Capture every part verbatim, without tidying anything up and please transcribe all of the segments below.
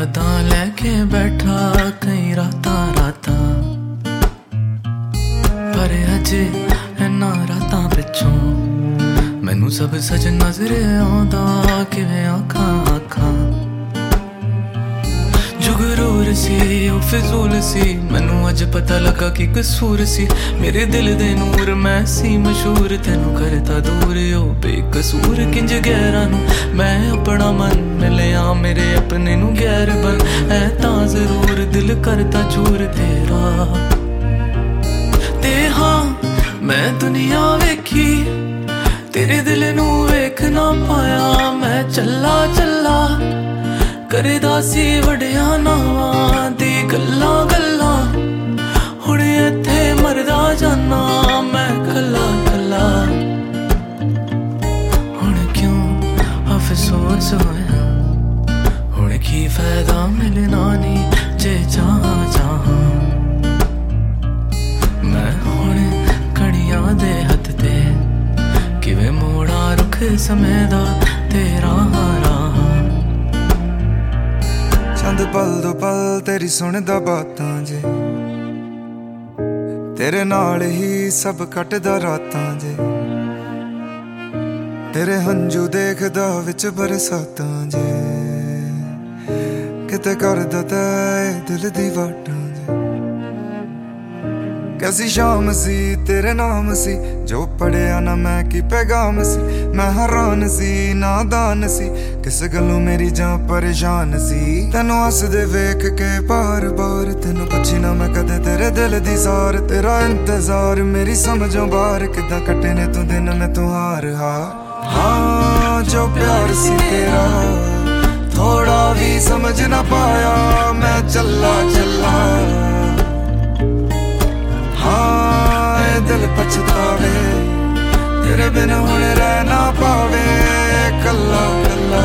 यादां लैके बैठा कई रातां रातां पर अजे इन्ना रातां पिछों मैनू सब सच नजर आउंदा किवें आखां आखां जुगरूर सी ओ फिजूल सी मैनू अज पता लगा कि कसूर सी मेरे दिल दे नूर मैं सी मशहूर तेनू करता दूर ओ बेकसूर किंज गैरां नू मैं अपना मन मिलिया मेरे अपने नू गैर बन ऐ तां जरूर दिल करता चूर तेरा ते हाँ मैं दुनिया वेखी तेरे दिल नू वेख ना पाया मैं चला चला करदा सी वड्डियां नावां दी गल्लां गल्लां हुण इत्थे मरदा जाना मैं कल्ला कल्ला हुण क्यों अफसोस होया हुण की फायदा मिलना नी जे चाहां चाहां मैं हुण कड़ियां दे हत्थ ते किवें मोड़ा रुख समय दा तेरा राह चंद पल दो पल तेरी सुनदा बातां जे तेरे नाल ही सब कटदा रातां जे तेरे हंजू देखदा विच बरसातां जे किते करदा तै दिल दी वाटां जे कैसी शाम सी तेरे नाम सी जो पढ़िया ना मैं की पैगाम सी मैं हैरान सी नादान सी किस गलों मेरी जां परेशान सी तेनू हसदे वेख के बार बार तेनू पुछी ना मैं कदे तेरे दिल दी सार तेरा इंतजार मेरी समझों बाहर किदां कटे ने तू दिन में तू हार हार हाँ जो प्यार सी तेरा थोड़ा भी समझ ना पाया मैं चला चला हाँ दिल पछतावे तेरे बिन हुण रह ना पावे कल्ला कल्ला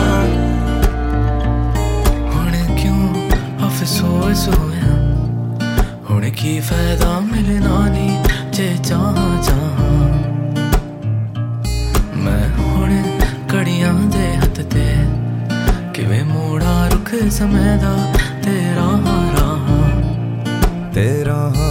हुण क्यों अफसोस होया हुण की फायदा मिलना नी जे चाहां चाहां मैं हुण कड़ियां दे हत्थ ते किवें मोड़ा रुख समय दा तेरा राह तेरा